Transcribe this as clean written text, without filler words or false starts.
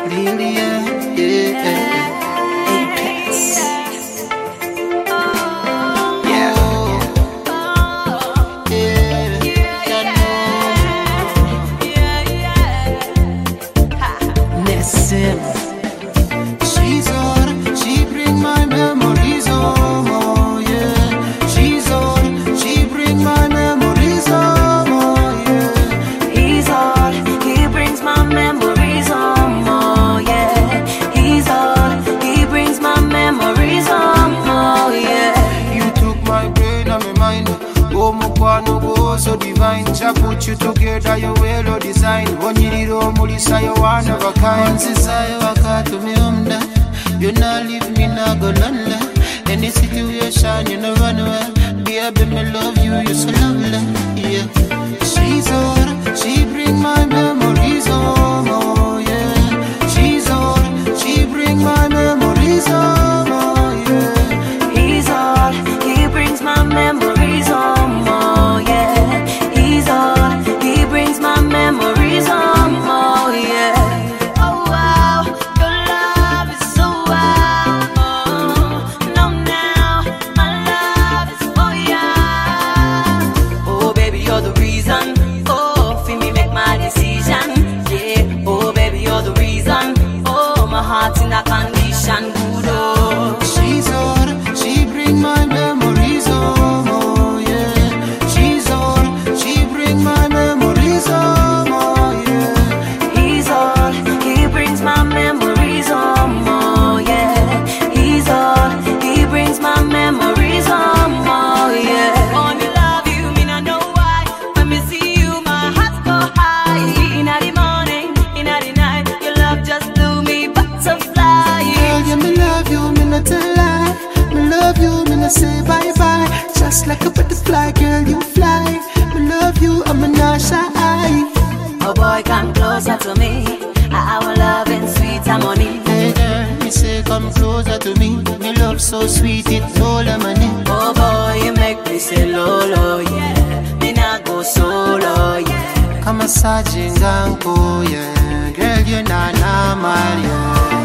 Lilia, yeah. She's on, she bring my memories home, oh yeah. She's on, she bring my memories home, oh yeah. He's on, he brings my memories home, oh yeah. He's on, he brings my memories home, oh yeah. You took my brain and my mind. Oh, Mukwano, go so divine. Jah put you together, you well design. Onyiriro mulisa, you one of a kind. Onsisa, wakatu me umda. You not leave me, not go lonely. Any situation, you no run away. Baby, me love you, you so lovely. Yeah. She's on, she bring my memories home, oh yeah. She's on, she bring my memories home, oh yeah. He's on, he brings my memories home, oh yeah. He's on, he brings my memories home, oh yeah. Oh wow, your love is so wow. No now, my love is for ya. Oh baby, you're the reason. Oh, for me make my decision. Yeah. Oh baby, you're the reason. Oh, my heart's in a condition. Good oh. She's on, she bring my memories home, oh yeah. She's on, she bring my memories home, oh yeah. He's on, he brings my memories home, oh yeah. He's on, he brings my memories home, oh yeah. Wanna love you, me not know why. When me see you, my heart go high. Inna the morning, inna the night, your love just do me butterfly. Girl, yeah, me love you, me not tell lie. Me love you, me not say bye bye. Just like a butterfly, girl, you fly. Me love you, I'm a not shy. Oh boy, come closer to me. Our love and sweet harmony. Hey girl, me say come closer to me. Me love so sweet, it's all the money. Oh boy, you make me say lolo, yeah. Me not go solo, yeah. Come massaging and go, yeah. Girl, you're not normal, yeah.